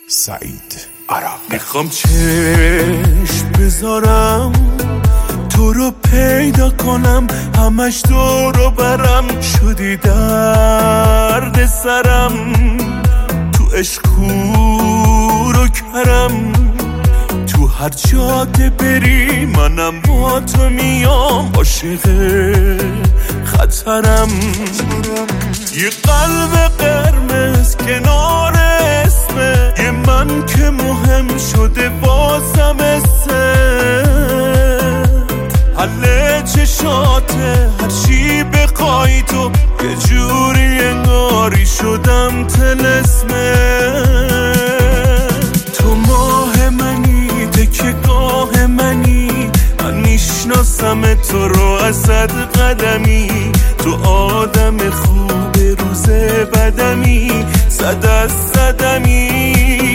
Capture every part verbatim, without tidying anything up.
سعید عراق. میخوام چشم بذارم تو رو پیدا کنم، همش دورو برم شدی درد سرم، تو عشق کور و کرم، تو هر جاده بری منم با تو میام، عاشق خطرم. یه قلب قرمز کنار اسمه، یه من که مهم شده بازم اسمه، حل چشاته هر چی بخوای تو، یه جوری انگاری شدم طلسمه. تو ماه منی تکیه‌گاه منی، من میشناسم تو رو از صد قدمی، تو آدم خوب روز بدمی، صد از صدمی.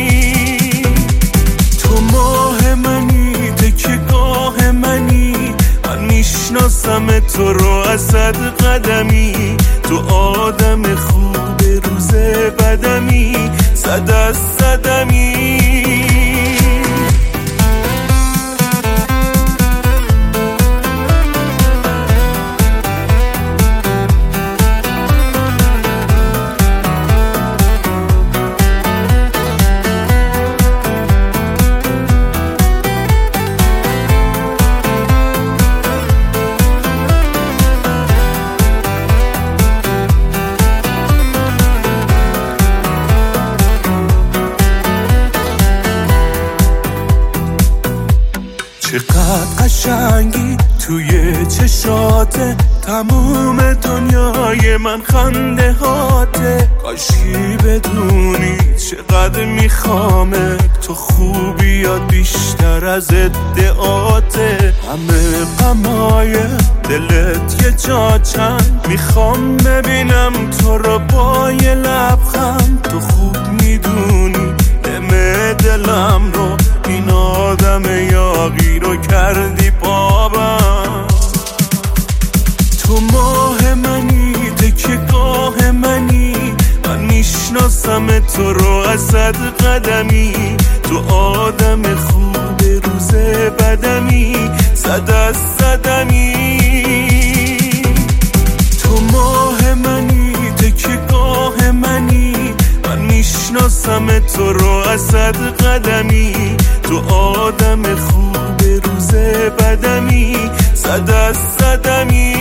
تو ماه منی تکیه‌گاه منی، من میشناسم تو رو از صد قدمی، تو آدم خوب روز بدمی، صد از صدمی. چقدر قشنگی توی چشاته، تموم دنیای من خنده هاته، کاشکی بدونی چقدر میخوامه، تو خوبیات بیشتر از ادعاته، همه غمای دلت یه جا چند، میخوام ببینم تو رو با یه لبخند، تو خوب میدونی دم دلم رو، این آدم یاغی رو کردی بابم. تو ماه منی تکیه‌گاه منی، من میشناسم تو رو از صد قدمی، تو آدم خوب روز بدمی، صد از صدمی. تو ماه منی تکیه‌گاه منی، من میشناسم تو رو از صد قدمی، تو آدم خوب روز بدمی، صد از صدمی.